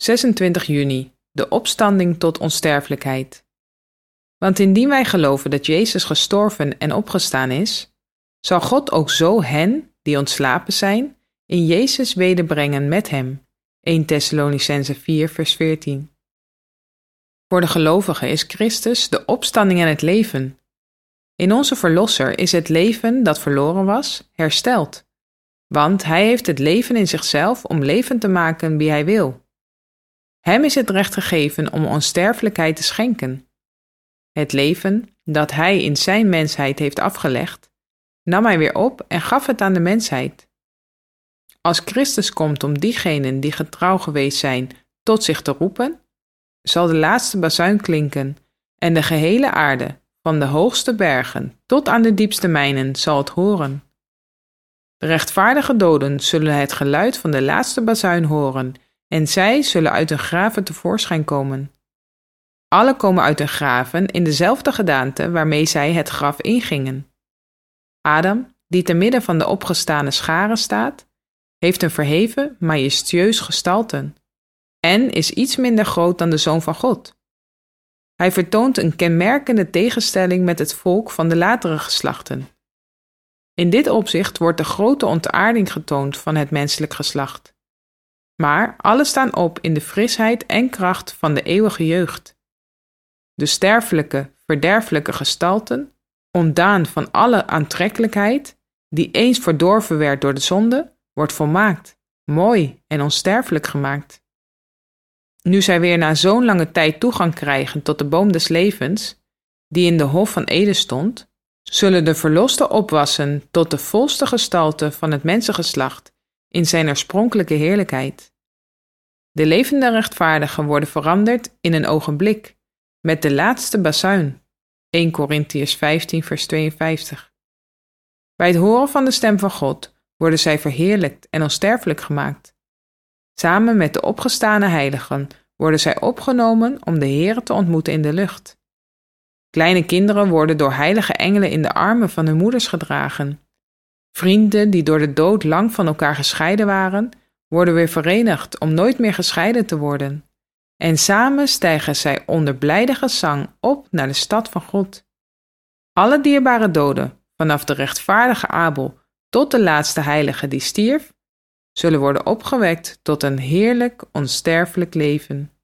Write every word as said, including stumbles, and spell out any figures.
zesentwintig juni, de opstanding tot onsterfelijkheid. Want indien wij geloven dat Jezus gestorven en opgestaan is, zal God ook zo hen, die ontslapen zijn, in Jezus wederbrengen met hem. eerste Thessalonicenzen vier vers veertien. Voor de gelovigen is Christus de opstanding en het leven. In onze Verlosser is het leven dat verloren was, hersteld. Want hij heeft het leven in zichzelf om levend te maken wie hij wil. Hem is het recht gegeven om onsterfelijkheid te schenken. Het leven dat hij in zijn mensheid heeft afgelegd, nam hij weer op en gaf het aan de mensheid. Als Christus komt om diegenen die getrouw geweest zijn tot zich te roepen, zal de laatste bazuin klinken en de gehele aarde, van de hoogste bergen tot aan de diepste mijnen, zal het horen. De rechtvaardige doden zullen het geluid van de laatste bazuin horen en zij zullen uit hun graven tevoorschijn komen. Alle komen uit hun graven in dezelfde gedaante waarmee zij het graf ingingen. Adam, die te midden van de opgestane scharen staat, heeft een verheven, majestueus gestalte en is iets minder groot dan de Zoon van God. Hij vertoont een kenmerkende tegenstelling met het volk van de latere geslachten. In dit opzicht wordt de grote ontaarding getoond van het menselijk geslacht. Maar alle staan op in de frisheid en kracht van de eeuwige jeugd. De sterfelijke, verderfelijke gestalten, ontdaan van alle aantrekkelijkheid, die eens verdorven werd door de zonde, wordt volmaakt, mooi en onsterfelijk gemaakt. Nu zij weer na zo'n lange tijd toegang krijgen tot de boom des levens, die in de hof van Eden stond, zullen de verlosten opwassen tot de volste gestalte van het mensengeslacht in zijn oorspronkelijke heerlijkheid. De levende rechtvaardigen worden veranderd in een ogenblik, met de laatste bazuin. eerste Korintiërs vijftien vers tweeënvijftig. Bij het horen van de stem van God worden zij verheerlijkt en onsterfelijk gemaakt. Samen met de opgestane heiligen worden zij opgenomen om de Heere te ontmoeten in de lucht. Kleine kinderen worden door heilige engelen in de armen van hun moeders gedragen. Vrienden die door de dood lang van elkaar gescheiden waren, worden weer verenigd om nooit meer gescheiden te worden. En samen stijgen zij onder blijde gezang op naar de stad van God. Alle dierbare doden, vanaf de rechtvaardige Abel tot de laatste heilige die stierf, zullen worden opgewekt tot een heerlijk, onsterfelijk leven.